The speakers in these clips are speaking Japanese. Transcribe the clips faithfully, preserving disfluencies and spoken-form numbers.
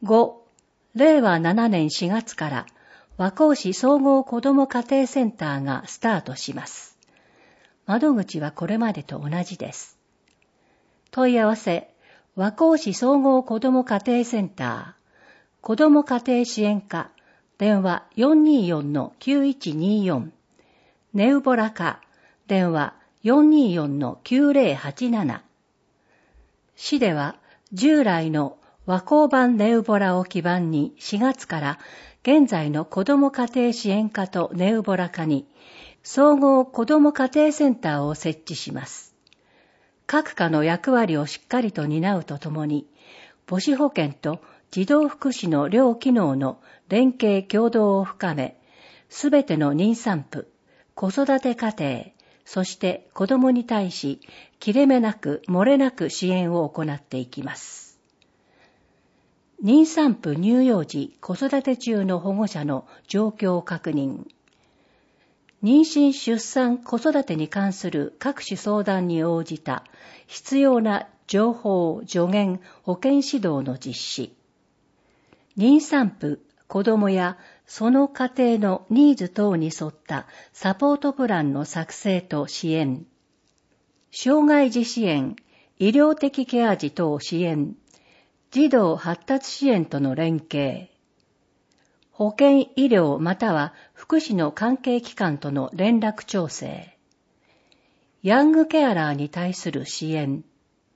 ご、れいわななねんしがつから和光市総合子ども家庭センターがスタートします。窓口はこれまでと同じです。問い合わせ、和光市総合子ども家庭センター、子ども家庭支援課、電話 よんにーよんのきゅういちにーよん、ネウボラ課、電話 よんにーよんのきゅうぜろはちなな。市では従来の和光版ネウボラを基盤にしがつから現在の子ども家庭支援課とネウボラ課に総合子ども家庭センターを設置します。各課の役割をしっかりと担うとともに、母子保健と児童福祉の両機能の連携協働を深め、すべての妊産婦、子育て家庭、そして子どもに対し、切れ目なく漏れなく支援を行っていきます。妊産婦乳幼児子育て中の保護者の状況確認。妊娠出産子育てに関する各種相談に応じた必要な情報、助言、保健指導の実施。妊産婦、子どもやその家庭のニーズ等に沿ったサポートプランの作成と支援。障害児支援、医療的ケア児等支援。児童発達支援との連携。保健医療または福祉の関係機関との連絡調整。ヤングケアラーに対する支援。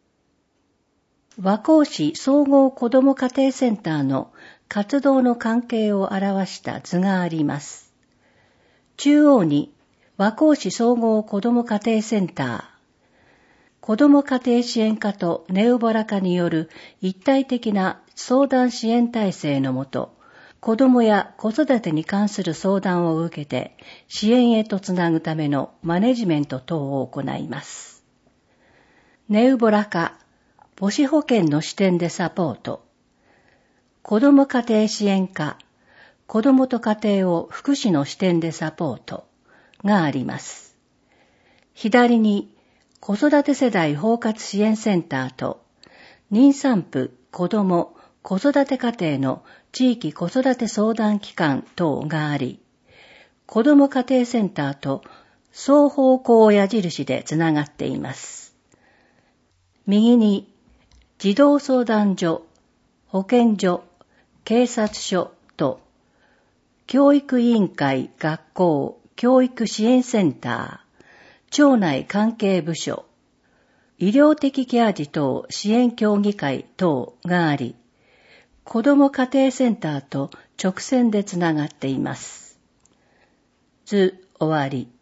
和光市総合子ども家庭センターの活動の関係を表した図があります。中央に和光市総合子ども家庭センター、子ども家庭支援課とネウボラ課による一体的な相談支援体制のもと、子どもや子育てに関する相談を受けて支援へとつなぐためのマネジメント等を行います。ネウボラ課、母子保健の視点でサポート。子ども家庭支援課、子どもと家庭を福祉の視点でサポートがあります。左に子育て世代包括支援センターと妊産婦、子ども、子育て家庭の地域子育て相談機関等があり、子ども家庭センターと双方向矢印でつながっています。右に児童相談所、保健所、警察署と教育委員会、学校、教育支援センター、町内関係部署、医療的ケア児等支援協議会等があり、子ども家庭センターと直線でつながっています。図終わり。